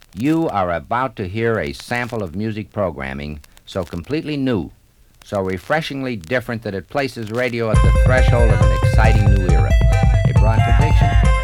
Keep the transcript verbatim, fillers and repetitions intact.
You are about to hear a sample of music programming so completely new, so refreshingly different that it places radio at the threshold of an exciting new era. A broad prediction?